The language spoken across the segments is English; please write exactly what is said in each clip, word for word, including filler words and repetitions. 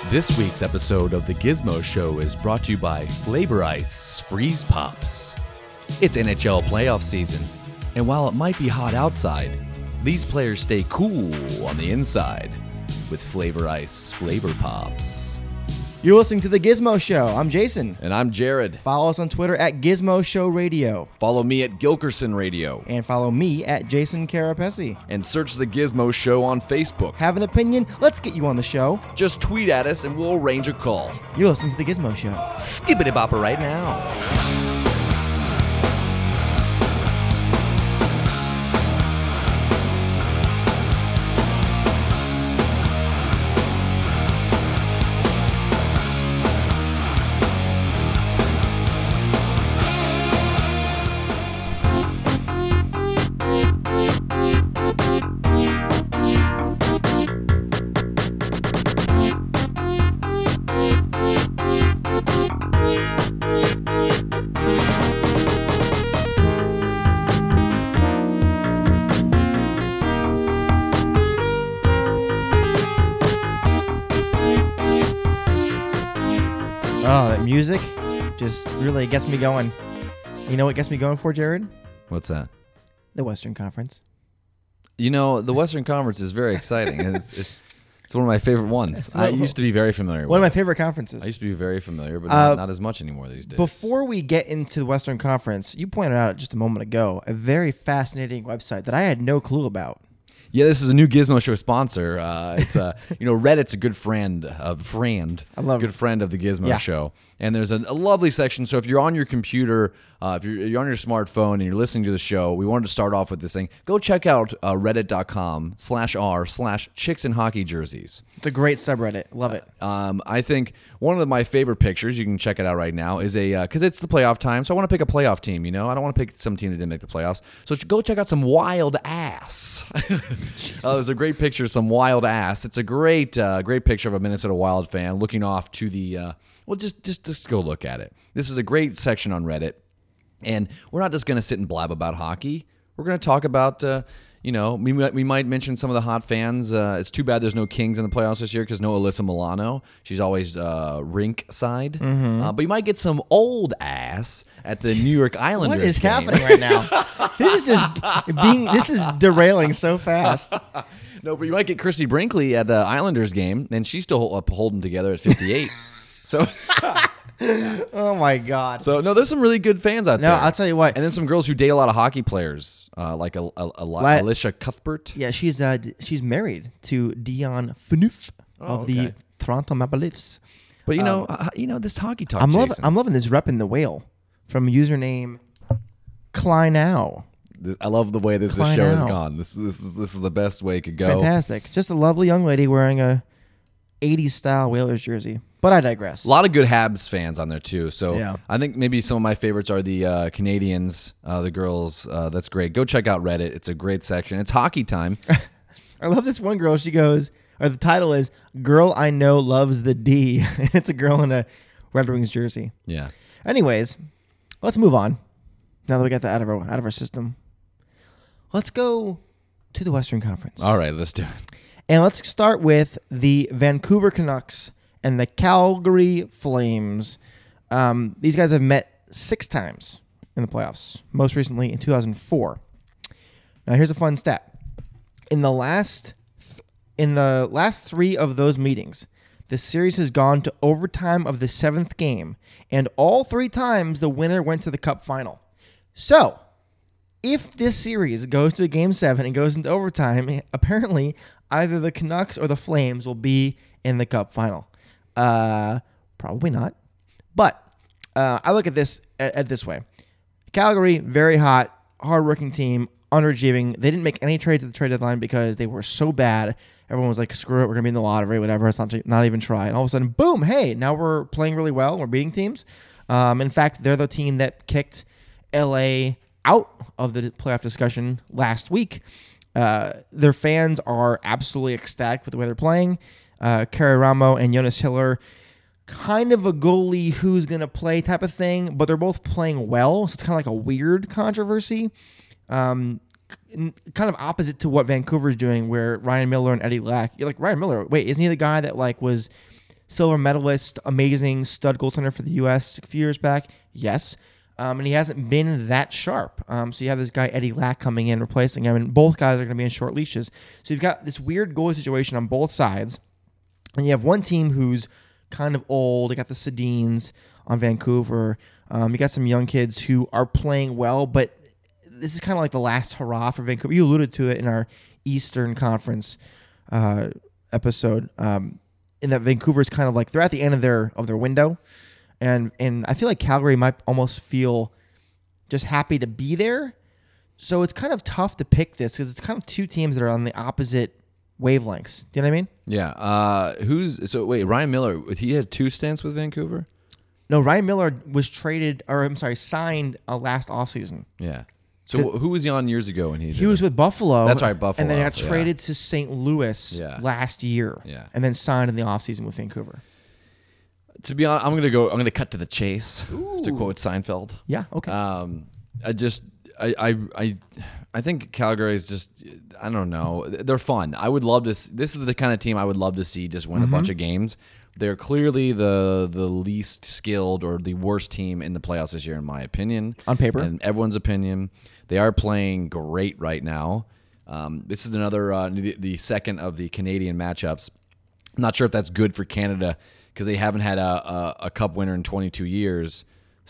This week's episode of The Gizmo Show is brought to you by Flavor Ice Freeze Pops. It's N H L playoff season, and while it might be hot outside, these players stay cool on the inside with Flavor Ice Flavor Pops. You're listening to The Gizmo Show. I'm Jason. And I'm Jared. Follow us on Twitter at Gizmo Show Radio. Follow me at Gilkerson Radio. And follow me at Jason Carapesi. And search The Gizmo Show on Facebook. Have an opinion? Let's get you on the show. Just tweet at us and we'll arrange a call. You're listening to The Gizmo Show. Skibbity bopper right now. Oh, that music just really gets me going. You know what gets me going for, Jared? What's that? The Western Conference. You know, the Western Conference is very exciting. It's, it's, it's one of my favorite ones. I used to be very familiar with One it. of my favorite conferences. I used to be very familiar, but Uh, not, not as much anymore these days. Before we get into the Western Conference, you pointed out just a moment ago a very fascinating website that I had no clue about. Yeah, this is a new Gizmo Show sponsor. Uh, it's a, you know, Reddit's a good friend of friend. I love good it. friend of the Gizmo Yeah. Show. And there's a, a lovely section. So if you're on your computer, uh, if you're, you're on your smartphone and you're listening to the show, we wanted to start off with this thing. Go check out uh, reddit.com slash r slash chicks in hockey jerseys. It's a great subreddit. Love it. Um, I think one of my favorite pictures, you can check it out right now, is a, because uh, it's the playoff time, so I want to pick a playoff team, you know? I don't want to pick some team that didn't make the playoffs. So go check out some wild ass. Oh, there's a great picture of some wild ass. It's a great, uh, great picture of a Minnesota Wild fan looking off to the, uh, well, just, just, just go look at it. This is a great section on Reddit. And we're not just going to sit and blab about hockey. We're going to talk about, uh, you know, we might, we might mention some of the hot fans. Uh, it's too bad there's no Kings in the playoffs this year because no Alyssa Milano. She's always uh, rink side. Mm-hmm. Uh, but you might get some old ass at the New York Islanders What is game. happening right now? This is just being. This is derailing so fast. No, but you might get Christy Brinkley at the Islanders game, and she's still up holding together at fifty-eight. So, Oh my God. so no, there's some really good fans out No, there. I'll tell you what. And then some girls who date a lot of hockey players, uh, like a, a, a, La- Alicia Cuthbert. Yeah, she's uh d- she's married to Dion Phaneuf of okay. the Toronto Maple Leafs. But you know, uh, you know this hockey talk. I'm loving Jason. I'm loving this repping the whale from username Kleinow. This- I love the way this, this Klein show has out. gone. This, this is this is the best way it could go. Fantastic. Just a lovely young lady wearing a eighties style Whalers jersey. But I digress. A lot of good Habs fans on there too. So Yeah. I think maybe some of my favorites are the uh, Canadians, uh, the girls. Uh, that's great. Go check out Reddit. It's a great section. It's hockey time. I love this one girl. She goes, or the title is "Girl I Know Loves the D." It's a girl in a Red Wings jersey. Yeah. Anyways, let's move on. Now that we got that out of our out of our system, let's go to the Western Conference. All right, let's do it. And let's start with the Vancouver Canucks and the Calgary Flames. Um, these guys have met six times in the playoffs, most recently in two thousand four. Now, here's a fun stat. In the last th- in the last three of those meetings, the series has gone to overtime of the seventh game, and all three times the winner went to the Cup final. So, if this series goes to a game seven and goes into overtime, apparently either the Canucks or the Flames will be in the Cup final. Uh, probably not. But uh, I look at this at, at this way. Calgary, very hot, hardworking team, underachieving. They didn't make any trades at the trade deadline because they were so bad. Everyone was like, screw it, we're going to be in the lottery, whatever. Let's not, not even try. And all of a sudden, boom, hey, now we're playing really well. We're beating teams. Um, in fact, they're the team that kicked L A out of the playoff discussion last week. Uh, their fans are absolutely ecstatic with the way they're playing. Uh, Kerry Ramo and Jonas Hiller, kind of a goalie who's going to play type of thing, but they're both playing well, so it's kind of like a weird controversy. Um, kind of opposite to what Vancouver's doing, where Ryan Miller and Eddie Lack, you're like, Ryan Miller, wait, isn't he the guy that like was silver medalist, amazing stud goaltender for the U S a few years back? Yes. Um, and he hasn't been that sharp. Um, so you have this guy, Eddie Lack, coming in, replacing him, and both guys are going to be in short leashes. So you've got this weird goalie situation on both sides, and you have one team who's kind of old. You got the Sedins on Vancouver. Um, you got some young kids who are playing well, but this is kind of like the last hurrah for Vancouver. You alluded to it in our Eastern Conference uh, episode, um, in that Vancouver is kind of like they're at the end of their of their window, and and I feel like Calgary might almost feel just happy to be there. So it's kind of tough to pick this because it's kind of two teams that are on the opposite wavelengths. Do you know what I mean? Yeah. Uh, who's so? Wait, Ryan Miller. He has two stints with Vancouver. No, Ryan Miller was traded, or I'm sorry, signed uh, last offseason. Yeah. So who was he on years ago when he? He was with Buffalo. That's right, Buffalo. And then got yeah. traded to Saint Louis Yeah. last year. Yeah. And then signed in the offseason with Vancouver. To be honest, I'm gonna go. I'm gonna cut to the chase. Ooh. To quote Seinfeld. Yeah. Okay. Um, I just, I, I, I, I think Calgary is just, I don't know. They're fun. I would love to. This is the kind of team I would love to see just win mm-hmm. a bunch of games. They're clearly the the least skilled or the worst team in the playoffs this year, in my opinion. On paper, and everyone's opinion. They are playing great right now. Um, this is another uh, the, the second of the Canadian matchups. I'm not sure if that's good for Canada because they haven't had a, a, a cup winner in twenty-two years.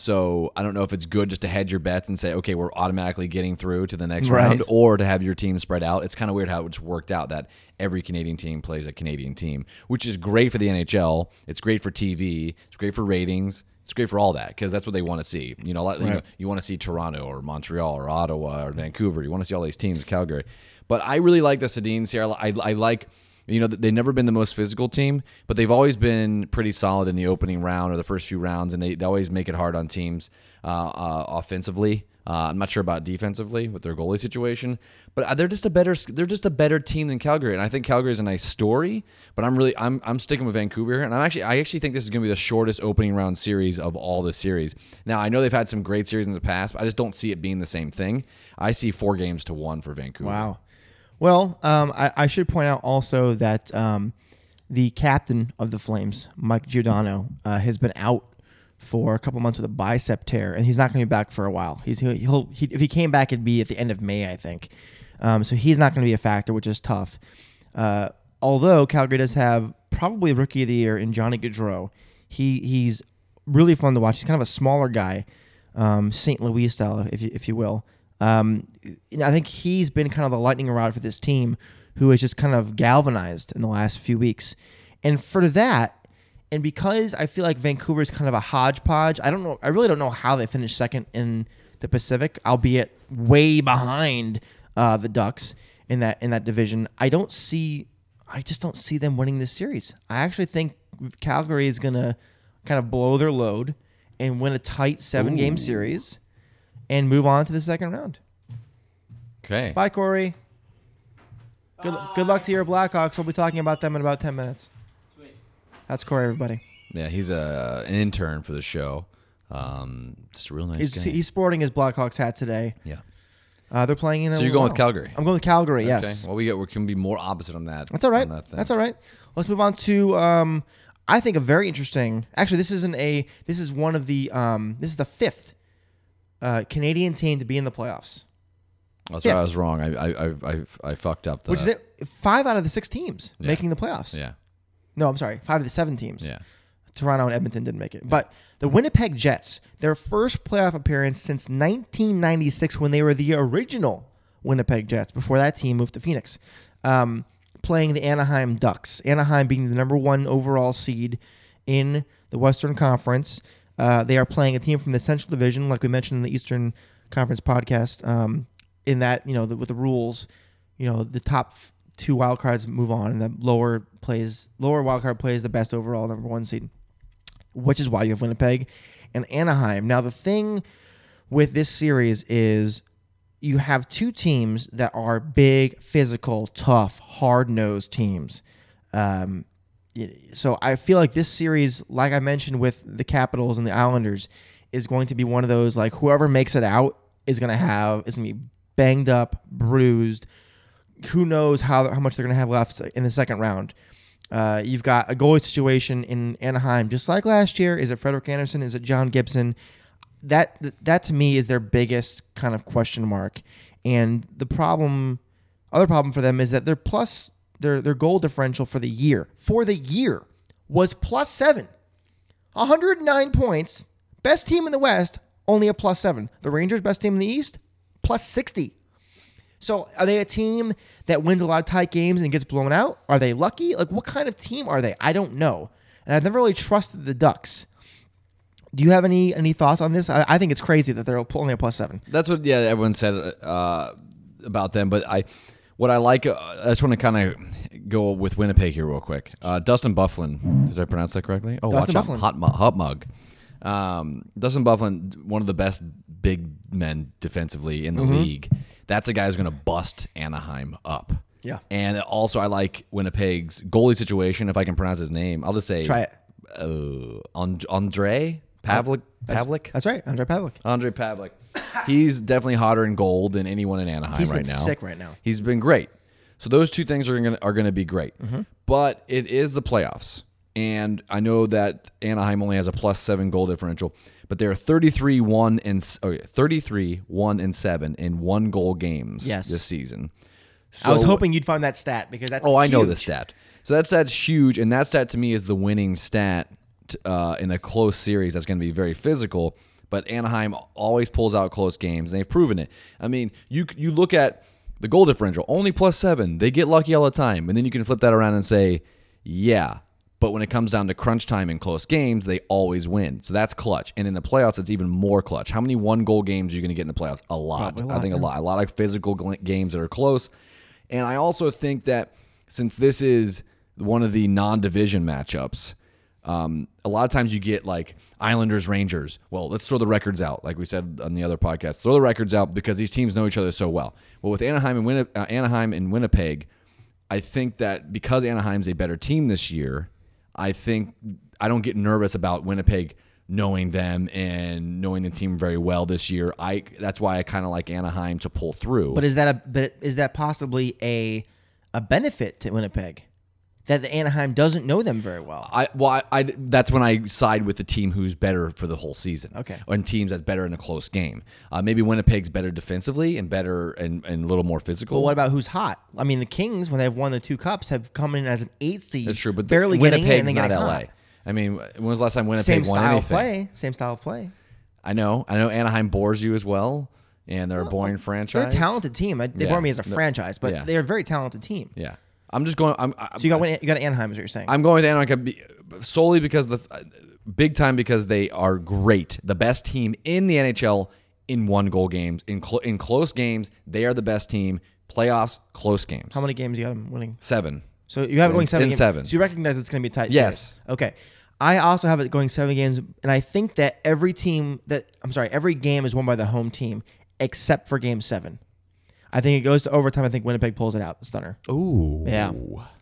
So I don't know if it's good just to hedge your bets and say, okay, we're automatically getting through to the next right. round, or to have your team spread out. It's kind of weird how it's worked out that every Canadian team plays a Canadian team, which is great for the N H L. It's great for T V. It's great for ratings. It's great for all that because that's what they want to see. You know, like, right. you, know you want to see Toronto or Montreal or Ottawa or Vancouver. You want to see all these teams, Calgary. But I really like the Sedins here. I, I, I like, you know, they've never been the most physical team, but they've always been pretty solid in the opening round or the first few rounds, and they, they always make it hard on teams uh, uh, offensively. Uh, I'm not sure about defensively with their goalie situation, but they're just a better they're just a better team than Calgary, and I think Calgary is a nice story. But I'm really I'm I'm sticking with Vancouver here, and I'm actually I actually think this is going to be the shortest opening round series of all the series. Now I know they've had some great series in the past, but I just don't see it being the same thing. I see four games to one for Vancouver. Wow. Well, um, I, I should point out also that um, the captain of the Flames, Mike Giordano, uh, has been out for a couple months with a bicep tear, and he's not going to be back for a while. He's he'll, he'll he, if he came back, it'd be at the end of May, I think. Um, so he's not going to be a factor, which is tough. Uh, although Calgary does have probably rookie of the year in Johnny Gaudreau. He he's really fun to watch. He's kind of a smaller guy, um, Saint Louis style, if you, if you will. Um, you know, I think he's been kind of the lightning rod for this team, who has just kind of galvanized in the last few weeks, and for that. And because I feel like Vancouver is kind of a hodgepodge, I don't know. I really don't know how they finished second in the Pacific, albeit way behind uh, the Ducks in that in that division. I don't see. I just don't see them winning this series. I actually think Calgary is gonna kind of blow their load and win a tight seven Ooh. game series and move on to the second round. Okay. Bye, Corey. Good good luck to your Blackhawks. We'll be talking about them in about ten minutes. That's Corey, everybody. Yeah, he's a, an intern for the show. Um, just a real nice he's, guy. He's sporting his Blackhawks hat today. Yeah. Uh, they're playing in. So you're going with Calgary? I'm going with Calgary. Okay. Yes. Well, we get we can be more opposite on that. That's all right. That That's all right. Let's move on to. Um, I think a very interesting. Actually, this isn't a. This is one of the. Um, this is the fifth uh, Canadian team to be in the playoffs. That's right. I was wrong. I I I I, I fucked up. The, Which is it? Five out of the six teams yeah. making the playoffs. Yeah. No, I'm sorry. Five of the seven teams. Yeah. Toronto and Edmonton didn't make it. Yeah. But the Winnipeg Jets, their first playoff appearance since nineteen ninety-six when they were the original Winnipeg Jets, before that team moved to Phoenix, um, playing the Anaheim Ducks. Anaheim being the number one overall seed in the Western Conference. Uh, they are playing a team from the Central Division, like we mentioned in the Eastern Conference podcast, um, in that, you know, the, with the rules, you know, the top f- two wild cards move on, and the lower plays lower wild card plays the best overall number one seed, which is why you have Winnipeg and Anaheim. Now, the thing with this series is you have two teams that are big, physical, tough, hard-nosed teams. Um, so I feel like this series, like I mentioned with the Capitals and the Islanders, is going to be one of those, like, whoever makes it out is going to have is going to be banged up, bruised. Who knows how how much they're going to have left in the second round. Uh, you've got a goalie situation in Anaheim, just like last year. Is it Frederik Andersen? Is it John Gibson? That that to me is their biggest kind of question mark. And the problem, other problem for them is that their plus their their goal differential for the year for the year was plus seven, one hundred nine points. Best team in the West, only a plus seven. The Rangers, best team in the East, plus sixty. So are they a team that wins a lot of tight games and gets blown out? Are they lucky? Like, what kind of team are they? I don't know. And I've never really trusted the Ducks. Do you have any any thoughts on this? I, I think it's crazy that they're only a plus seven. That's what, yeah, everyone said uh, about them. But I, what I like, uh, I just want to kind of go with Winnipeg here real quick. Uh, Dustin Byfuglien, did I pronounce that correctly? Oh, Dustin watch Byfuglien. out. Hot, mu- hot mug. Um, Dustin Byfuglien, one of the best big men defensively in the Mm-hmm. league. That's a guy who's going to bust Anaheim up. Yeah. And also, I like Winnipeg's goalie situation. If I can pronounce his name, I'll just say Try it. Uh, And- Andre Pavlik. That's, Pavlik. That's right, Andre Pavlik. Andre Pavlik. He's definitely hotter in gold than anyone in Anaheim He's right been now. sick right now. He's been great. So those two things are going are going to be great. Mm-hmm. But it is the playoffs, and I know that Anaheim only has a plus seven goal differential, but they're thirty-three one and okay, thirty-three one and seven in one goal games Yes. this season. I was So- hoping you'd find that stat because that's Oh, I know huge. the stat. So that stat's huge, and that stat to me is the winning stat uh, in a close series that's going to be very physical. But Anaheim always pulls out close games, and they've proven it. I mean, you you look at the goal differential, only plus seven. They get lucky all the time, and then you can flip that around and say, yeah, but when it comes down to crunch time in close games, they always win. So that's clutch. And in the playoffs, it's even more clutch. How many one-goal games are you going to get in the playoffs? A lot. Probably a lot, I think yeah. a lot. A lot of physical gl- games that are close. And I also think that since this is one of the non-division matchups, um, a lot of times you get like Islanders, Rangers. Well, let's throw the records out, like we said on the other podcast. Throw the records out because these teams know each other so well. Well, with Anaheim and Winni- uh, Anaheim and Winnipeg, I think that because Anaheim's a better team this year, I think I don't get nervous about Winnipeg knowing them and knowing the team very well this year. I that's why I kind of like Anaheim to pull through. But is that a but is that possibly a a benefit to Winnipeg that the Anaheim doesn't know them very well? I well, I, I that's when I side with the team who's better for the whole season. Okay. And teams that's better in a close game. Uh, maybe Winnipeg's better defensively and better and, and a little more physical. But what about who's hot? I mean, the Kings, when they've won the two cups, have come in as an eight seed. That's true, but the- barely getting in Winnipeg's and then not getting L A. hot. I mean, when was the last time Winnipeg Same won style anything? of play. Same style of play. I know. I know Anaheim bores you as well, and they're a boring franchise. They're a talented team. I- They Yeah. bore me as a No. franchise, but Yeah. they're a very talented team. Yeah. I'm just going. I'm, I'm, So you got Win- you got Anaheim, is what you're saying. I'm going with Anaheim be- solely because the big time because they are great, the best team in the N H L in one goal games in cl- in close games. They are the best team. Playoffs, close games. How many games you got them winning? Seven. So you have it In- going seven. in games. seven. So you recognize it's going to be a tight. Yes. Series. Okay. I also have it going seven games, and I think that every team that I'm sorry, every game is won by the home team except for Game Seven. I think it goes to overtime. I think Winnipeg pulls it out. The stunner. Ooh. Yeah.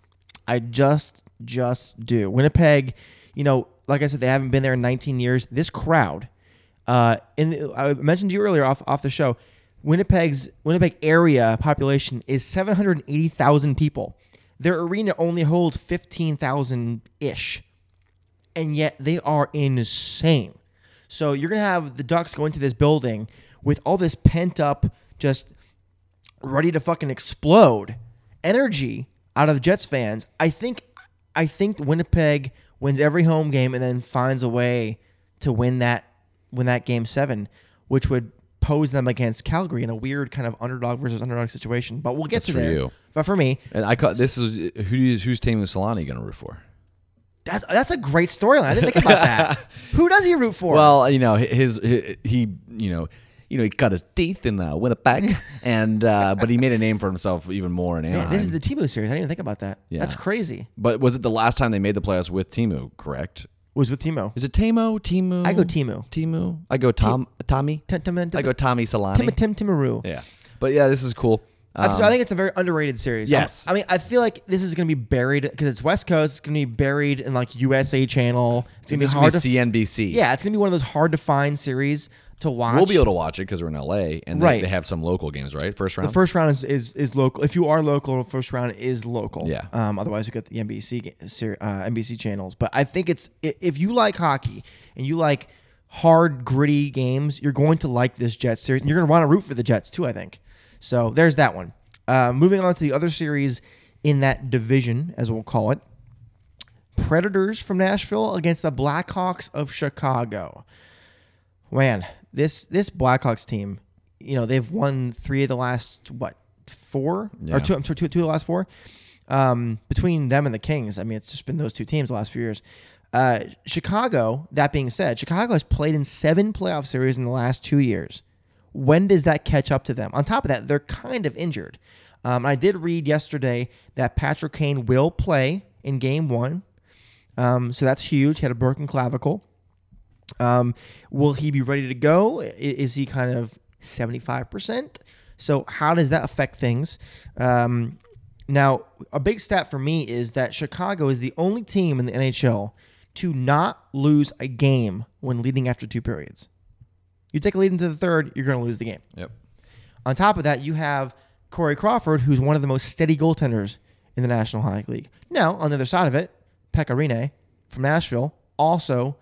I just just do. Winnipeg, you know, like I said, they haven't been there in nineteen years. This crowd, uh, in I mentioned to you earlier off off the show, Winnipeg's Winnipeg area population is seven hundred eighty thousand people. Their arena only holds fifteen thousand ish, and yet they are insane. So you're gonna have the Ducks go into this building with all this pent up, just ready to fucking explode energy out of the Jets fans. I think I think Winnipeg wins every home game and then finds a way to win that win that game seven, which would pose them against Calgary in a weird kind of underdog versus underdog situation. But we'll get That's to for there. you. But for me, And I call this is who is, whose team is Solani going to root for? that's that's a great storyline. I didn't think about that. Who does he root for? Well, you know his, his he you know you know he cut his teeth in uh, Winnipeg, and uh, but he made a name for himself even more in Anaheim. man, this is the Tebow series. I didn't even think about that. Yeah. That's crazy. But was it the last time they made the playoffs with Timu? Correct. It was with Timo. Is it Tamo? Timu? I go Timu. Timu. I go Tom. Tommy. Tim Tim I go Tommy Solani. Tim Tim Timaru. Yeah. But yeah, this is cool. I, th- Um, I think it's a very underrated series. Yes. I mean, I feel like this is going to be buried because it's West Coast. It's going to be buried in like U S A Channel. It's going to be this hard would to be C N B C. yeah. It's going to be one of those hard to find series to watch. We'll be able to watch it because we're in L A, and Right. they, they have some local games, right? First round? The first round is, is, is local. If you are local, the first round is local. Yeah. Um, otherwise, you get the N B C ga- ser- uh, N B C channels. But I think it's i- if you like hockey and you like hard, gritty games, you're going to like this Jets series, and you're going to want to root for the Jets too. I think. So there's that one. Uh, moving on to the other series in that division, as we'll call it. Predators from Nashville against the Blackhawks of Chicago. Man, this this Blackhawks team, you know, they've won three of the last what four Yeah. or two, two, two, two of the last four. Um, between them and the Kings, I mean, it's just been those two teams the last few years. Uh, Chicago. That being said, Chicago has played in seven playoff series in the last two years. When does that catch up to them? On top of that, they're kind of injured. Um, I did read yesterday that Patrick Kane will play in Game One. Um, so that's huge. He had a broken clavicle. Um, will he be ready to go? I- Is he kind of seventy-five percent? So how does that affect things? Um, now, a big stat for me is that Chicago is the only team in the N H L to not lose a game when leading after two periods. You take a lead into the third, you're going to lose the game. Yep. On top of that, you have Corey Crawford, who's one of the most steady goaltenders in the National Hockey League. Now, on the other side of it, Pekka Rinne from Nashville, also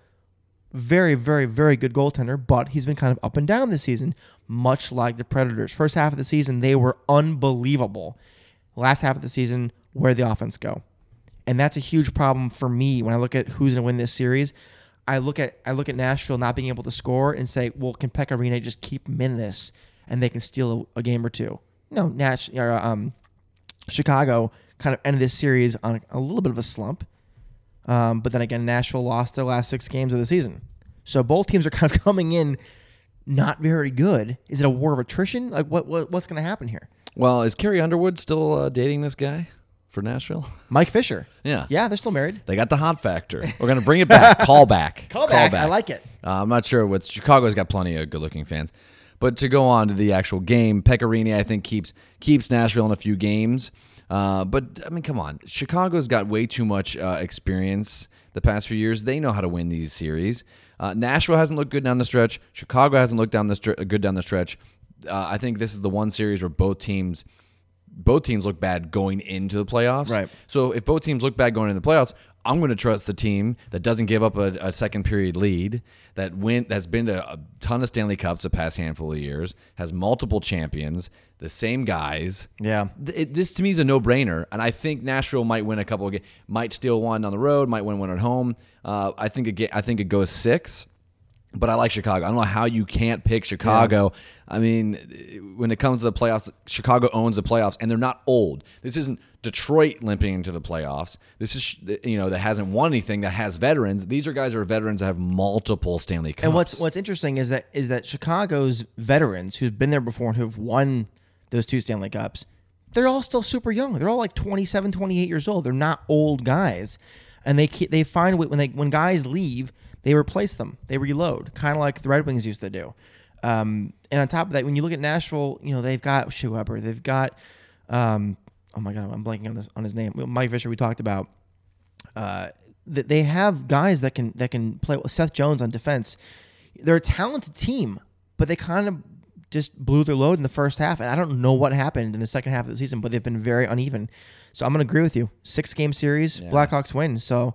very, very, very good goaltender, but he's been kind of up and down this season, much like the Predators. First half of the season, they were unbelievable. Last half of the season, where the offense go? And that's a huge problem for me when I look at who's going to win this series. I look at I look at Nashville not being able to score and say, well, can Pekka Rinne just keep them in this and they can steal a, a game or two? No, Nash, or, um, Chicago kind of ended this series on a little bit of a slump. Um, but then again, Nashville lost their last six games of the season. So both teams are kind of coming in not very good. Is it a war of attrition? Like what, what what's going to happen here? Well, is Carrie Underwood still uh, dating this guy for Nashville? Mike Fisher. Yeah. Yeah, they're still married. They got the hot factor. We're going to bring it back. Call back. Call back. I like it. Uh, I'm not sure what Chicago's got plenty of good-looking fans. But to go on to the actual game, Pekka Rinne, I think, keeps keeps Nashville in a few games. Uh, but, I mean, come on. Chicago's got way too much uh, experience the past few years. They know how to win these series. Uh, Nashville hasn't looked good down the stretch. Chicago hasn't looked down the str- good down the stretch. Uh, I think this is the one series where both teams both teams look bad going into the playoffs. Right. So if both teams look bad going into the playoffs, I'm going to trust the team that doesn't give up a, a second period lead, that win, that's been to a ton of Stanley Cups the past handful of years, has multiple champions, the same guys. Yeah. It, this to me is a no-brainer, and I think Nashville might win a couple of games, might steal one on the road, might win one at home. Uh, I think it, I think it goes six. But I like Chicago. I don't know how you can't pick Chicago. Yeah. I mean, when it comes to the playoffs, Chicago owns the playoffs, and they're not old. This isn't Detroit limping into the playoffs. This is, you know, that hasn't won anything, that has veterans. These are guys who are veterans that have multiple Stanley Cups. And what's what's interesting is that is that Chicago's veterans who've been there before and who've won those two Stanley Cups, they're all still super young. They're all like twenty-seven, twenty-eight years old. They're not old guys. And they they find when they when guys leave, they replace them. They reload, kind of like the Red Wings used to do. Um, and on top of that, when you look at Nashville, you know, they've got Shea Weber. They've got, um, oh, my God, I'm blanking on his, on his name. Mike Fisher, we talked about. Uh, that they have guys that can that can play with Seth Jones on defense. They're a talented team, but they kind of just blew their load in the first half. And I don't know what happened in the second half of the season, but they've been very uneven. So I'm going to agree with you. Six-game series, yeah. Blackhawks win. So...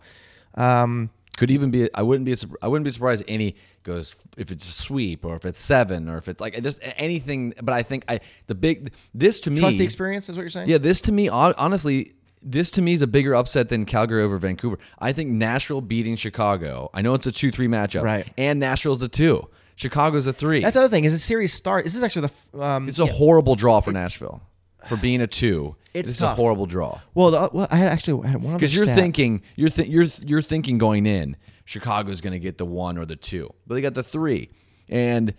Um, Could even be. I wouldn't be. I wouldn't be surprised if any goes if it's a sweep or if it's seven or if it's like just anything. But I think I the big this to me trust the experience is what you're saying. Yeah, this to me honestly, this to me is a bigger upset than Calgary over Vancouver. I think Nashville beating Chicago. I know it's a two three matchup, right? And Nashville's the two. Chicago's a three. That's the other thing. Is the series start? This is actually the. Um, it's a yeah, horrible draw for Nashville. For being a two, it's this tough. is a horrible draw. Well, the, well, I had actually I had one because you're stat. thinking you're th- you're you're thinking going in, Chicago's going to get the one or the two, but they got the three, and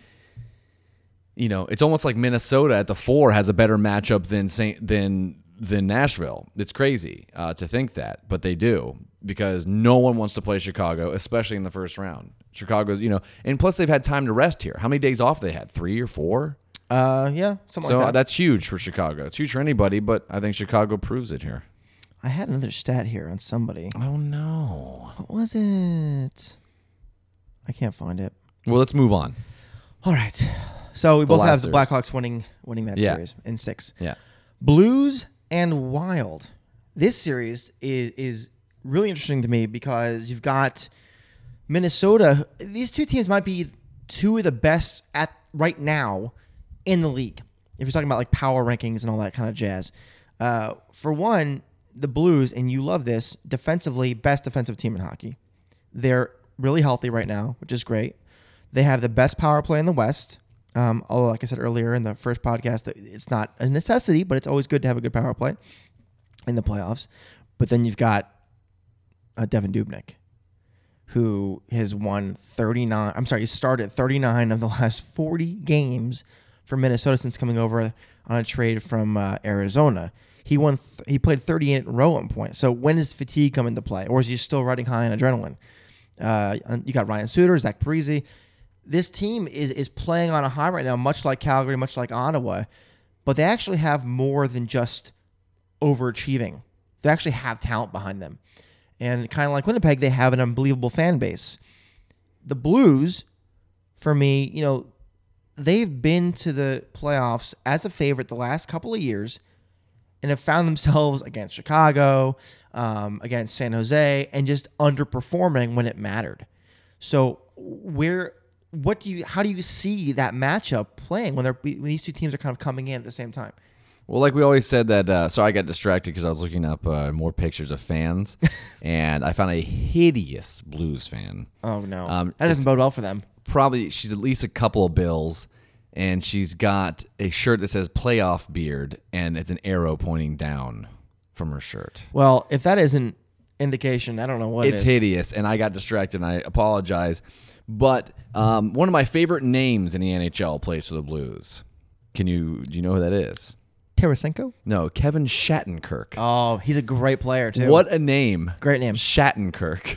you know it's almost like Minnesota at the four has a better matchup than Saint than than Nashville. It's crazy uh, to think that, but they do because no one wants to play Chicago, especially in the first round. Chicago's you know, and plus they've had time to rest here. How many days off they had? Three or four? Uh, yeah, something so like that. That's huge for Chicago. It's huge for anybody, but I think Chicago proves it here. I had another stat here on somebody. Oh, no. What was it? I can't find it. Well, let's move on. All right. So we The both last have the series. Blackhawks winning winning that Yeah. series in six. Yeah. Blues and Wild. This series is is really interesting to me because you've got Minnesota. These two teams might be two of the best at right now in the league. If you're talking about like power rankings and all that kind of jazz. Uh, for one, the Blues, and you love this, defensively, best defensive team in hockey. They're really healthy right now, which is great. They have the best power play in the West. Um, although, like I said earlier in the first podcast, that it's not a necessity, but it's always good to have a good power play in the playoffs. But then you've got uh, Devin Dubnyk, who has won thirty-nine. I'm sorry, he started thirty-nine of the last forty games for Minnesota since coming over on a trade from uh, Arizona. He won. Th- he played thirty-eight in a row at point. So when does fatigue come into play, or is he still riding high on adrenaline? Uh, you got Ryan Suter, Zach Parise. This team is is playing on a high right now, much like Calgary, much like Ottawa, but they actually have more than just overachieving. They actually have talent behind them. And kind of like Winnipeg, they have an unbelievable fan base. The Blues, for me, you know, they've been to the playoffs as a favorite the last couple of years and have found themselves against Chicago, um, against San Jose, and just underperforming when it mattered. So where... What do you? How do you see that matchup playing when they're when these two teams are kind of coming in at the same time? Well, like we always said that. Uh, sorry, I got distracted because I was looking up uh, more pictures of fans, and I found a hideous Blues fan. Oh no, Um, that doesn't bode well for them. Probably she's at least a couple of bills, and she's got a shirt that says "playoff beard," and it's an arrow pointing down from her shirt. Well, if that isn't indication, I don't know what It's it is. hideous, and I got distracted, and I apologize. But um, one of my favorite names in the N H L plays for the Blues. Can you do you know who that is? Tarasenko? No, Kevin Shattenkirk. Oh, he's a great player too. What a name! Great name. Shattenkirk.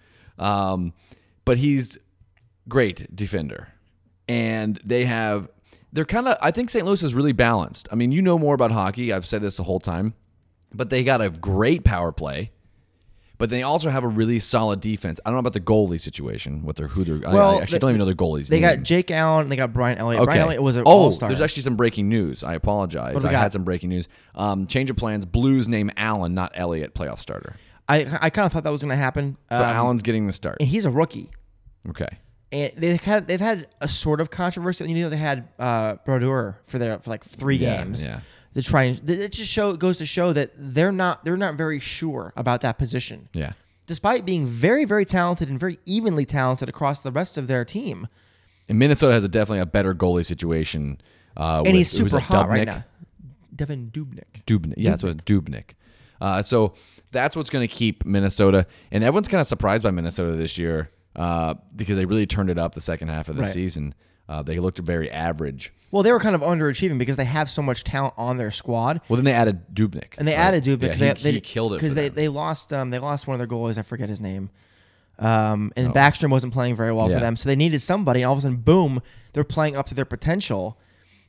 Um, but he's great defender, and they have they're kind of. I think Saint Louis is really balanced. I mean, you know more about hockey. I've said this the whole time, but they got a great power play. But they also have a really solid defense. I don't know about the goalie situation. What they're who they're. Well, I, I actually the- don't even know their goalies. They name. got Jake Allen and they got Brian Elliott. Okay. Brian Elliott was an oh, all-star. there's actually some breaking news. I apologize. What do I we got? had some breaking news. Um, change of plans. Blues name Allen, not Elliott, playoff starter. I I kind of thought that was going to happen. So Um, Allen's getting the start. and he's a rookie. Okay. And they've had they've had a sort of controversy. You know, they had uh, Brodeur for their for like three Yeah, games. yeah. To try and it just show it goes to show that they're not they're not very sure about that position. Yeah. Despite being very, very talented and very evenly talented across the rest of their team. And Minnesota has a definitely a better goalie situation. Uh, And with, he's who's super that, hot right Dubnyk? now. Devin Dubnyk. Dubnyk. Yeah, that's what Dubnyk. Uh, so that's what's going to keep Minnesota. And everyone's kind of surprised by Minnesota this year uh, because they really turned it up the second half of the Right. season. Uh, they looked very average. Well, they were kind of underachieving because they have so much talent on their squad. Well, then they added Dubnyk. And they right? added Dubnyk Yeah, because he, they, they he killed it because for they, them. they lost um they lost one of their goalies. I forget his name. Um, and Backstrom wasn't playing very well Yeah. for them, so they needed somebody. And all of a sudden, boom, they're playing up to their potential.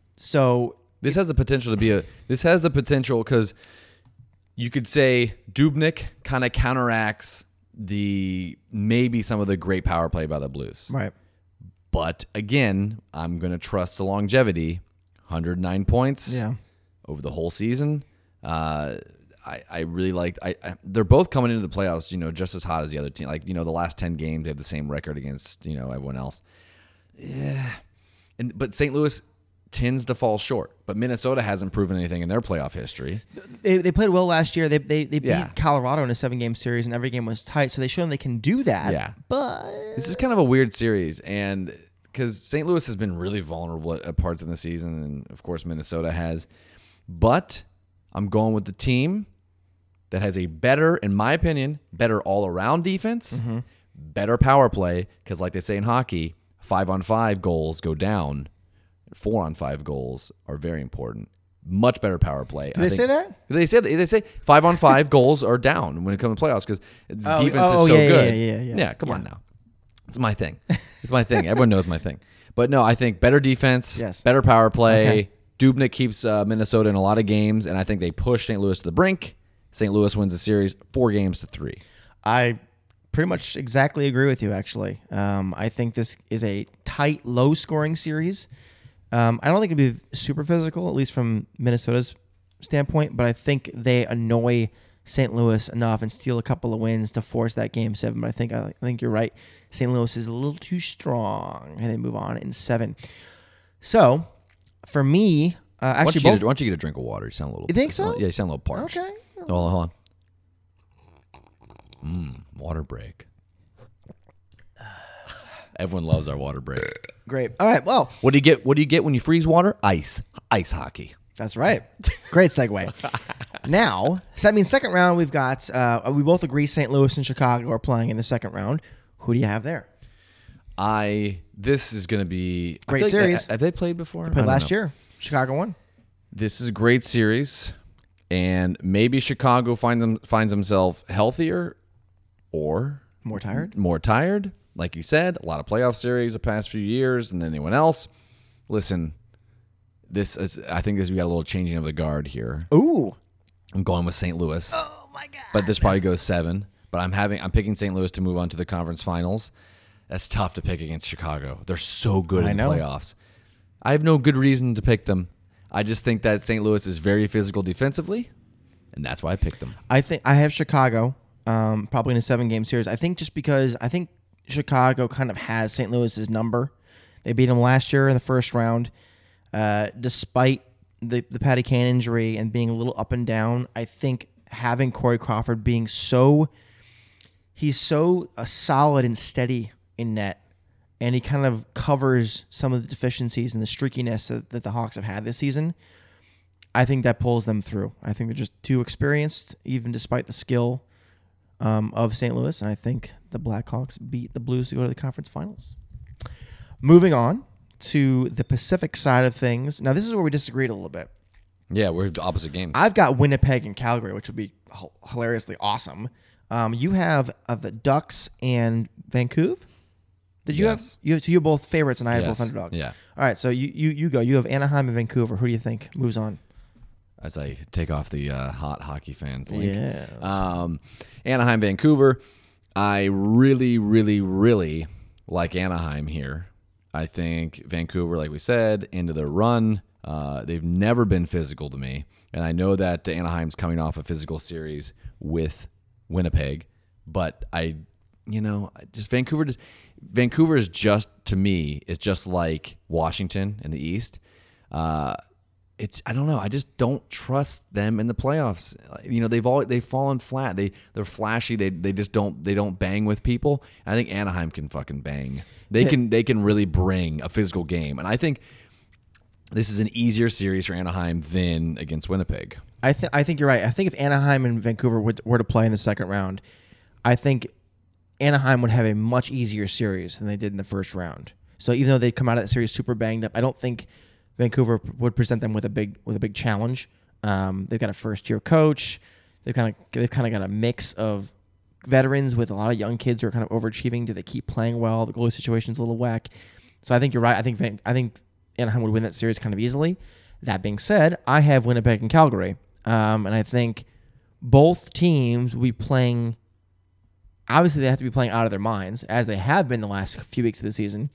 So This has the potential to be a. This has the potential because you could say Dubnyk kind of counteracts the maybe some of the great power play by the Blues. right, But again, I'm going to trust the longevity. one hundred nine points yeah, over the whole season. Uh, I, I really like. I, I they're both coming into the playoffs, you know, just as hot as the other team. Like you know, the last ten games they have the same record against you know everyone else. Yeah, and but Saint Louis tends to fall short. But Minnesota hasn't proven anything in their playoff history. they, they played well last year. They they, they beat Yeah. Colorado in a seven game series, and every game was tight. So they showed them they can do that. Yeah. but This is kind of a weird series, and because Saint Louis has been really vulnerable at, at parts of the season, and of course Minnesota has. But I'm going with the team that has a better, in my opinion, better all-around defense, Mm-hmm. better power play, because like they say in hockey, five-on-five goals go down, four-on-five goals are very important. Much better power play. Did they say that? They said they say five-on-five goals are down when it comes to playoffs because the Oh, defense oh, is so yeah, yeah, good. yeah, yeah, yeah. come on Yeah. now. It's my thing. It's my thing. Everyone knows my thing. But no, I think better defense, Yes. better power play. Okay. Dubnyk keeps uh, Minnesota in a lot of games, and I think they push Saint Louis to the brink. Saint Louis wins the series four games to three. I pretty much exactly agree with you, actually. Um, I think this is a tight, low-scoring series. Um, I don't think it'd be super physical, at least from Minnesota's standpoint, but I think they annoy Saint Louis enough and steal a couple of wins to force that game seven. But I think I think you're right. Saint Louis is a little too strong, and they move on in seven. So, for me, uh, Why don't, actually, you get both, a, why don't you get a drink of water? You sound a little. You think so? Yeah, you sound a little parched. Okay. Hold on, hold on. Mmm, water break. Everyone loves our water break. Great. All right. Well, What do you get? What do you get when you freeze water? Ice. Ice hockey. that's right. Great segue. Now, so that means second round, we've got, uh, we both agree Saint Louis and Chicago are playing in the second round. Who do you have there? I. This is going to be I Great feel like- series. Have they played before? I Played don't last know. year. Chicago won. This is a great series, and maybe Chicago find them finds themselves healthier, or More tired? more tired. Like you said, a lot of playoff series the past few years, and then anyone else. Listen, this is. I think this we got a little changing of the guard here. Ooh. I'm going with Saint Louis, Oh, my God. but this probably goes seven. But I'm having I'm picking Saint Louis to move on to the conference finals. That's tough to pick against Chicago. They're so good I in know. the playoffs. I have no good reason to pick them. I just think that Saint Louis is very physical defensively, and that's why I picked them. I think I have Chicago um, probably in a seven-game series. I think just because I think Chicago kind of has Saint Louis's number. They beat them last year in the first round. Uh, despite the, the Patty Kane injury and being a little up and down, I think having Corey Crawford being so – he's so uh, solid and steady in net, and he kind of covers some of the deficiencies and the streakiness that, that the Hawks have had this season. I think that pulls them through. I think they're just too experienced, even despite the skill um, of Saint Louis, and I think the Blackhawks beat the Blues to go to the conference finals. Moving on to the Pacific side of things. Now, this is where we disagreed a little bit. Yeah, we're opposite games. I've got Winnipeg and Calgary, which would be h- hilariously awesome. Um, you have uh, the Ducks and Vancouver. Did you Yes. have you? Have, so you're both favorites, and I have Yes. both underdogs. Yeah. All right, so you, you you go. You have Anaheim and Vancouver. Who do you think moves on? As I take off the uh, hot hockey fans link. Yeah. Um, Anaheim, Vancouver. I really, really, really like Anaheim here. I think Vancouver, like we said, into their run. Uh, they've never been physical to me. And I know that Anaheim's coming off a physical series with Winnipeg. But I, you know, just Vancouver, just, Vancouver is just, to me, is just like Washington in the East. Uh, It's I don't know. I just don't trust them in the playoffs. You know, they've all they've fallen flat. They they're flashy. They they just don't they don't bang with people. And I think Anaheim can fucking bang. They can they can really bring a physical game. And I think this is an easier series for Anaheim than against Winnipeg. I think I think you're right. I think if Anaheim and Vancouver would, were to play in the second round, I think Anaheim would have a much easier series than they did in the first round. So even though they come out of that series super banged up, I don't think Vancouver would present them with a big with a big challenge. Um, they've got a first year coach. They've kind of they've kind of got a mix of veterans with a lot of young kids who are kind of overachieving. Do they keep playing well? The goalie situation's a little whack. So I think you're right. I think Van, I think Anaheim would win that series kind of easily. That being said, I have Winnipeg and Calgary, um, and I think both teams will be playing. Obviously, they have to be playing out of their minds as they have been the last few weeks of the season.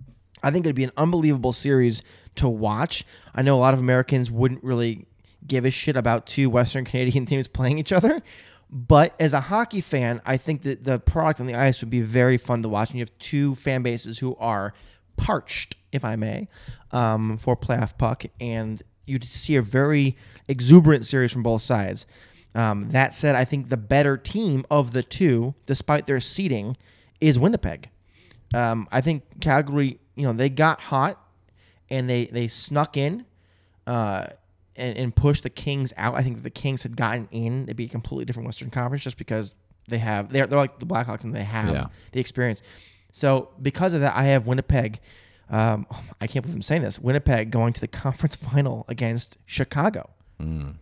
I think it'd be an unbelievable series to watch. I know a lot of Americans wouldn't really give a shit about two Western Canadian teams playing each other, but as a hockey fan, I think that the product on the ice would be very fun to watch. And you have two fan bases who are parched, if I may, um, for playoff puck, and you'd see a very exuberant series from both sides. Um, that said, I think the better team of the two, despite their seeding, is Winnipeg. Um, I think Calgary, you know, they got hot and they, they snuck in uh, and, and pushed the Kings out. I think if the Kings had gotten in, it'd be a completely different Western Conference just because they have they're they're like the Blackhawks and they have Yeah. the experience. So because of that, I have Winnipeg. Um, I can't believe I'm saying this. Winnipeg going to the conference final against Chicago. Mm.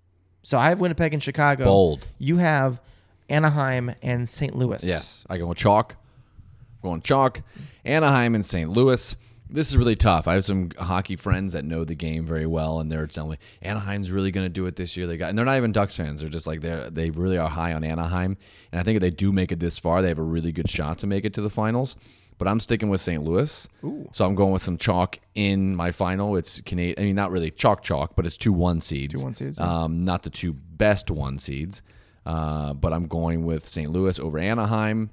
So I have Winnipeg and Chicago. Bold. You have Anaheim and Saint Louis. Yes, I go with chalk. Going chalk. Anaheim and Saint Louis. This is really tough. I have some hockey friends that know the game very well, and they're telling me Anaheim's really going to do it this year. They got, and they're not even Ducks fans. They're just like they they really are high on Anaheim, and I think if they do make it this far, they have a really good shot to make it to the finals. But I'm sticking with Saint Louis, Ooh. So I'm going with some chalk in my final. It's Canadian. I mean, not really chalk chalk, but it's two one seeds. Two one seeds, yeah. Um, not the two best one seeds, uh, but I'm going with Saint Louis over Anaheim.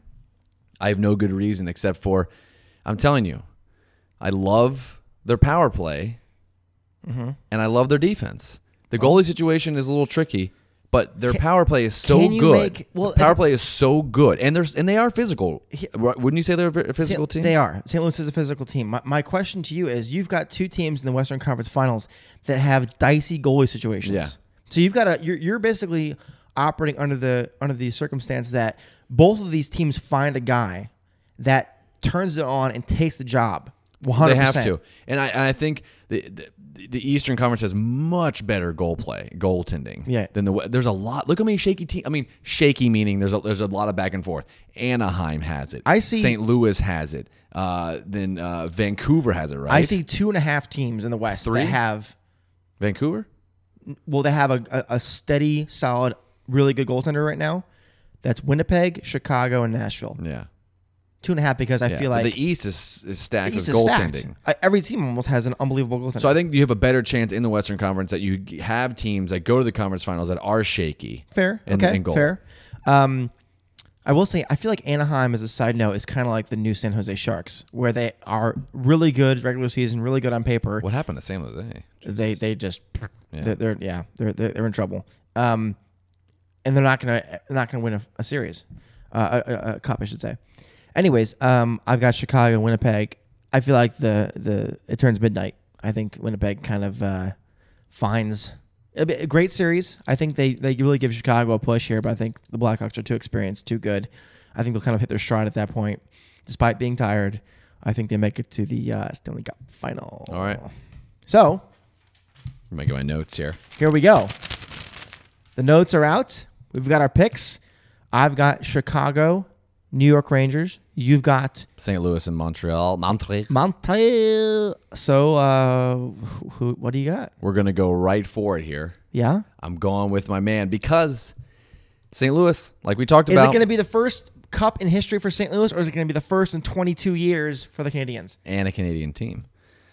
I have no good reason except for, I'm telling you, I love their power play, mm-hmm. and I love their defense. The goalie situation is a little tricky, but their Can- power play is so can you good. make- well, the power if- play is so good, and there's and they are physical. Wouldn't you say they're a physical Saint- team? They are. Saint Louis is a physical team. My, my question to you is: you've got two teams in the Western Conference Finals that have dicey goalie situations. Yeah. So you've got a you're, you're basically operating under the under the circumstance that both of these teams find a guy that turns it on and takes the job. one hundred percent. They have to, and I and I think the, the the Eastern Conference has much better goal play, goaltending. Yeah. Than the there's a lot. Look how many shaky team. I mean, shaky meaning there's a there's a lot of back and forth. Anaheim has it. I see- Saint Louis has it. Uh, then uh, Vancouver has it. Right. I see two and a half teams in the West Three? that have Vancouver. well, they have a, a, a steady, solid, really good goaltender right now. That's Winnipeg, Chicago, and Nashville. Yeah. Two and a half because I Yeah, feel but like the East is, is stacked the East with is stacked. goaltending. I- Every team almost has an unbelievable goaltender. So I think you have a better chance in the Western Conference that you have teams that go to the conference finals that are shaky. Fair. in- okay. in goal. Fair. Um, I will say, I feel like Anaheim, as a side note, is kind of like the new San Jose Sharks, where they are really good regular season, really good on paper. What happened to San Jose? They they just Yeah. they're, they're yeah they're, they're they're in trouble. Um, and they're not gonna they're not gonna win a, a series, uh, a, a, a cup, I should say. Anyways, um, I've got Chicago, Winnipeg. I feel like the the it turns midnight. I think Winnipeg kind of uh, finds a, bit- a great series. I think they they really give Chicago a push here, but I think the Blackhawks are too experienced, too good. I think they'll kind of hit their stride at that point, despite being tired. I think they make it to the uh, Stanley Cup final. All right. So I'm making my notes here. here we go. The notes are out. We've got our picks. I've got Chicago, New York Rangers. You've got Saint Louis and Montreal. Montreal. Montreal. So, uh, who, who, what do you got? We're going to go right for it here. Yeah? I'm going with my man because Saint Louis, like we talked Is about, it going to be the first cup in history for Saint Louis, or is it going to be the first in twenty-two years for the Canadians? and a Canadian team.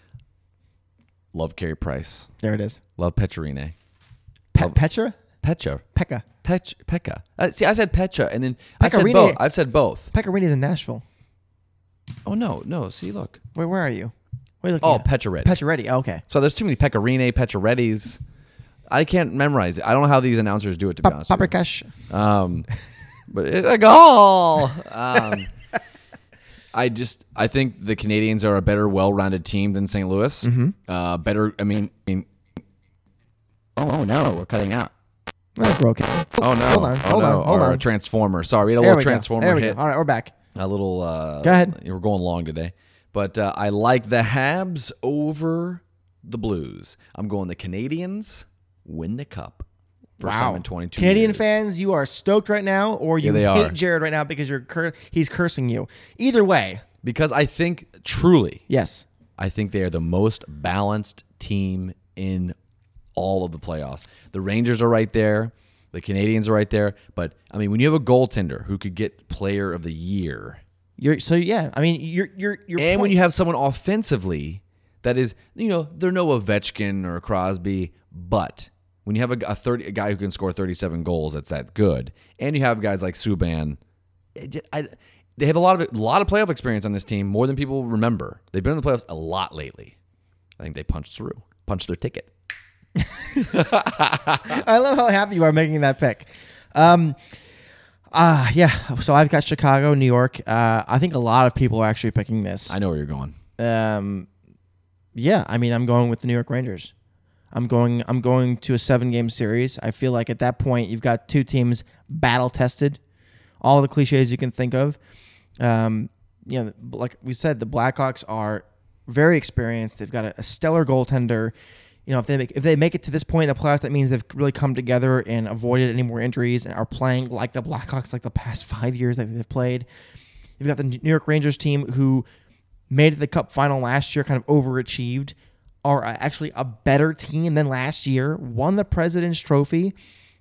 Love Carey Price. There it is. Love Petrine. Pe- Petra? Pecha. Pekka. Pech, Pekka. Uh, see, I said Pecha, and then I said Pecorine- both. I've said both. Pecorini's in Nashville. Oh, no, no. See, look. Where, where are you? What are you looking Oh, at? Pecharetti. Pecharetti. Oh, okay. So there's too many Pecorine, Pecharettis. I can't memorize it. I don't know how these announcers do it, to be Pa- honest with you. Paprikash. Um, but it, a goal. Um, I just I think the Canadians are a better, well-rounded team than Saint Louis. Mm-hmm. Uh, better. I mean, I mean. Oh, oh no, we're cutting out. Oh, we're okay. Oh no! Hold on. Oh, Hold no. on. Hold Or on. a transformer. Sorry, we had a There little we go. transformer There we hit. go. All right, we're back. A little. Uh, Go ahead. We're going long today, but uh, I like the Habs over the Blues. I'm going the Canadians win the cup. First time in twenty-two Canadian years. fans, you are stoked right now, or you Yeah, they hate are. Jared right now because you're cur- he's cursing you. Either way, Because I think truly, yes. I think they are the most balanced team in all of the playoffs. The Rangers are right there. The Canadians are right there. But, I mean, when you have a goaltender who could get player of the year, You're so yeah. I mean, you're you're you're. and when you have someone offensively that is, you know, they're no Ovechkin or Crosby, but when you have a, a, thirty, a guy who can score thirty-seven goals that's that good, and you have guys like Subban, it just- I, they have a lot of a lot of playoff experience on this team, more than people remember. They've been in the playoffs a lot lately. I think they punched through, punched their ticket. I love how happy you are making that pick. Um, uh, yeah. So I've got Chicago, New York. Uh, I think a lot of people are actually picking this. I know where you're going. Um, yeah. I mean, I'm going with the New York Rangers. I'm going. I'm going to a seven-game series. I feel like at that point you've got two teams battle-tested, all the cliches you can think of. Um, you know, like we said, the Blackhawks are very experienced. They've got a, a stellar goaltender. You know, if they make, if they make it to this point in the playoffs, that means they've really come together and avoided any more injuries and are playing like the Blackhawks like the past five years that they've played. You've got the New York Rangers team who made it to the Cup final last year, kind of overachieved, are actually a better team than last year, won the President's Trophy.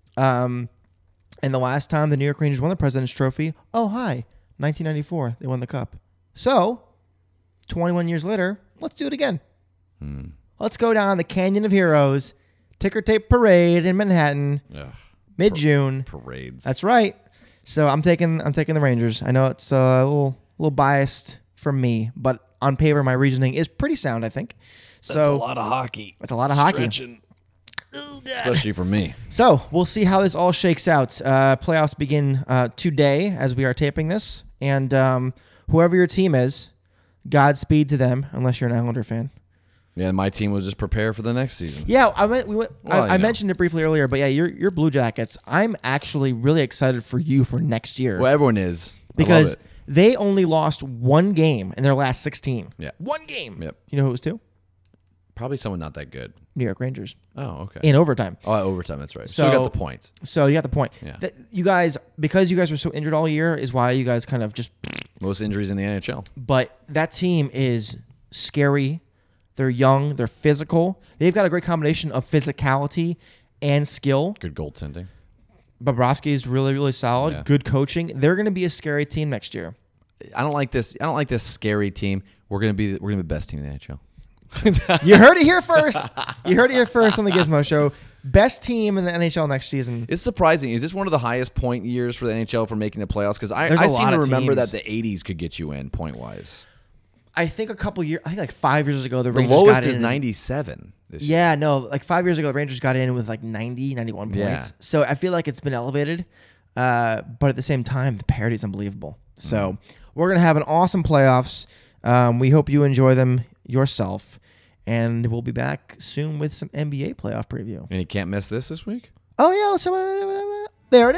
Um, and the last time the New York Rangers won the President's Trophy, oh, hi, nineteen ninety-four, they won the Cup. So, twenty-one years later, let's do it again. Hmm. Let's go down the Canyon of Heroes, ticker tape parade in Manhattan, Ugh. mid-June. Parades. That's right. So I'm taking I'm taking the Rangers. I know it's uh, a little little biased from me, but on paper my reasoning is pretty sound, I think. So That's a lot of hockey. It's a lot of hockey. Stretching. Especially for me. So we'll see how this all shakes out. Uh, playoffs begin uh, today as we are taping this, and um, whoever your team is, Godspeed to them. Unless you're an Islander fan. Yeah, my team was just prepare for the next season. Yeah, I went, we went, Well, I, you I know. mentioned it briefly earlier, but yeah, you're you're Blue Jackets. I'm actually really excited for you for next year Well, everyone is. I love because it. they only lost one game in their last sixteen. Yeah. One game. Yep. You know who it was to? Probably someone not that good. New York Rangers Oh, okay. in overtime. oh, overtime. That's right. So- So, you got the point. So you got the point. Yeah. That you guys, because you guys were so injured all year, is why you guys kind of just. Most injuries in the N H L. But that team is scary. They're young. They're physical. They've got a great combination of physicality and skill. Good goaltending. Bobrovsky is really, really solid. Yeah. Good coaching. They're going to be a scary team next year. I don't like this. I don't like this scary team. We're gonna be. We're gonna be the best team in the N H L. You heard it here first. You heard it here first on the Gizmo Show. Best team in the N H L next season. It's surprising. Is this one of the highest point years for the N H L for making the playoffs? Because I, There's a I seem lot to of remember teams. that the eighties could get you in point wise. I think a couple years, I think like five years ago, the, The Rangers lowest got in is as- ninety-seven. This year. Yeah, no, like five years ago, the Rangers got in with like ninety, ninety-one Yeah. points. So I feel like it's been elevated. Uh, but at the same time, the parity is unbelievable. So Mm. we're going to have an awesome playoffs. Um, we hope you enjoy them yourself. And we'll be back soon with some N B A playoff preview. And you can't miss this this week. Oh, yeah. So, uh, there it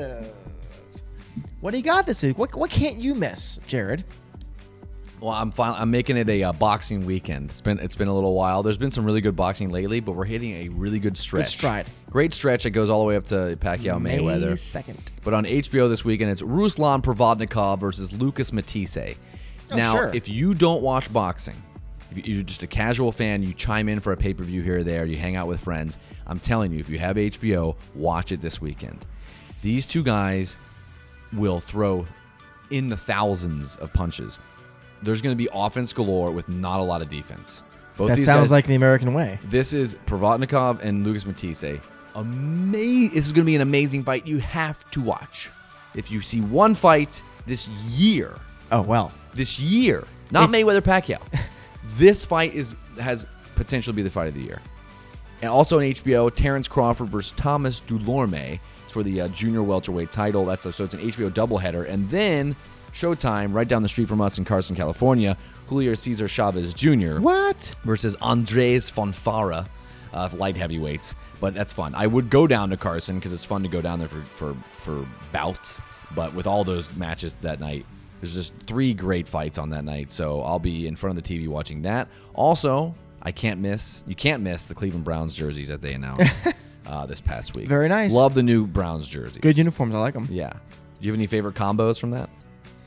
is. What do you got this week? What, what can't you miss, Jared? Well, I'm finally, I'm making it a uh, boxing weekend. It's been it's been a little while. There's been some really good boxing lately, but we're hitting a really good stretch. stride. Great stretch that goes all the way up to Pacquiao May Mayweather. second. But on H B O this weekend, it's Ruslan Provodnikov versus Lucas Matisse. Oh, now, sure. if you don't watch boxing, if you're just a casual fan, you chime in for a pay-per-view here or there, you hang out with friends, I'm telling you, if you have H B O, watch it this weekend. These two guys will throw in the thousands of punches. There's going to be offense galore with not a lot of defense. Both That these sounds guys, like the American way. this is Provodnikov and Lucas Matisse. Amazing! This is going to be an amazing fight. You have to watch. If you see one fight this year, Oh, well. this year, not If- Mayweather Pacquiao, this fight is has potential to be the fight of the year. And also on H B O, Terrence Crawford versus Thomas Dulorme. It's for the uh, junior welterweight title. That's a, so it's an H B O doubleheader, and then Showtime, right down the street from us in Carson, California, Julio Cesar Chavez Junior What? versus Andres Fonfara, uh, light heavyweights. But that's fun. I would go down to Carson because it's fun to go down there for, for, for bouts. But with all those matches that night, there's just three great fights on that night. So I'll be in front of the T V watching that. Also, I can't miss, you can't miss the Cleveland Browns jerseys that they announced uh, this past week. Very nice. Love the new Browns jerseys. Good uniforms. I like them. Yeah. Do you have any favorite combos from that?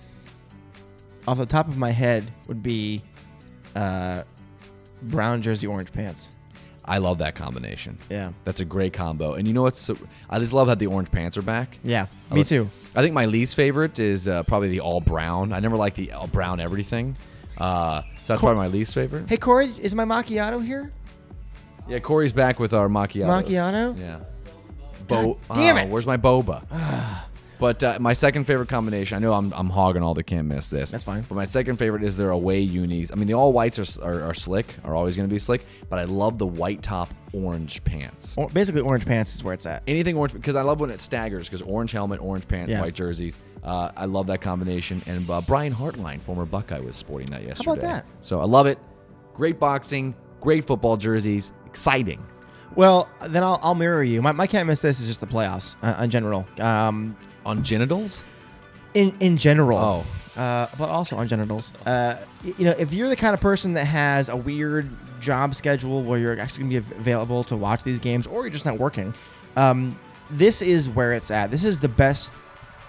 Off the top of my head would be uh, brown jersey, orange pants. I love that combination. Yeah. That's a great combo. And you know what's so, I just love how the orange pants are back. Yeah. I Me look- too. I think my least favorite is uh, probably the all brown. I never liked the all brown everything. Uh, so that's Cor- probably my least favorite. Hey, Corey, is my macchiato here? Yeah, Corey's back with our macchiato. Macchiato? Yeah. Bo- God damn oh, it. Where's my boba? But uh, my second favorite combination, I know I'm I'm hogging all the can't miss this. That's fine. But my second favorite is their away unis. I mean, the all whites are, are, are slick, are always going to be slick, but I love the white top orange pants. Or, basically, orange pants is where it's at. Anything orange, because I love when it staggers, because orange helmet, orange pants, Yeah. white jerseys. Uh, I love that combination. And uh, Brian Hartline, former Buckeye, was sporting that yesterday. that? So I love it. Great boxing, great football jerseys, exciting. Well, then I'll, I'll mirror you. My, my can't miss this is just the playoffs uh, in general. Um, On genitals? in in general. Oh. Uh, but also on genitals. Uh, y- you know, if you're the kind of person that has a weird job schedule where you're actually going to be available to watch these games, or you're just not working, um, this is where it's at. This is the best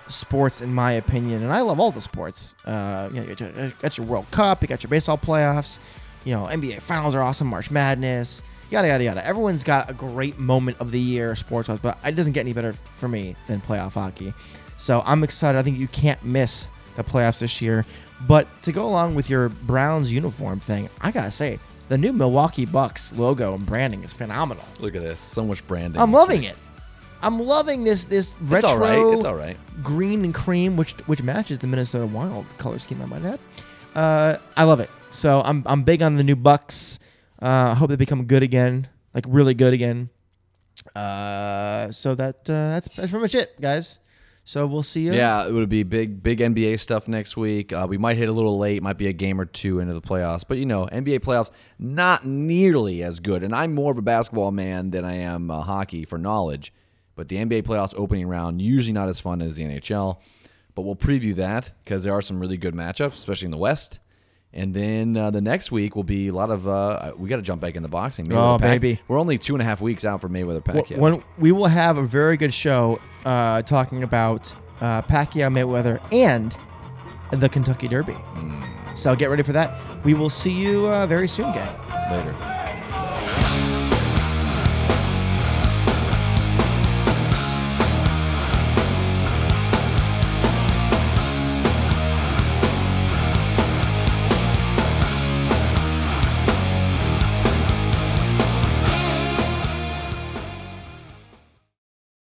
sports, in my opinion, and I love all the sports. Uh, you know, you got your, you got your World Cup, you got your baseball playoffs, you know, N B A Finals are awesome, March Madness, yada yada yada. Everyone's got a great moment of the year sports-wise, but it doesn't get any better for me than playoff hockey. So I'm excited. I think you can't miss the playoffs this year. But to go along with your Browns uniform thing, I gotta say, the new Milwaukee Bucks logo and branding is phenomenal. Look at this. So much branding. I'm loving it. I'm loving this this It's retro all right. It's all right. green and cream, which which matches the Minnesota Wild color scheme, I might add. Uh, I love it. So I'm I'm big on the new Bucks. I uh, hope they become good again, like really good again. Uh, so that uh, that's that's pretty much it, guys. So we'll see you. Yeah, it would be big, big N B A stuff next week. Uh, we might hit a little late, might be a game or two into the playoffs, but you know, N B A playoffs not nearly as good. And I'm more of a basketball man than I am uh, hockey for knowledge. But the N B A playoffs opening round usually not as fun as the N H L. But we'll preview that because there are some really good matchups, especially in the West. And then uh, the next week will be a lot of. Uh, we got to jump back into boxing. Mayweather Oh, Pac- baby. We're only two and a half weeks out from Mayweather Pacquiao. When we will have a very good show uh, talking about uh, Pacquiao, Mayweather, and the Kentucky Derby. Mm. So get ready for that. We will see you uh, very soon, gang. Later.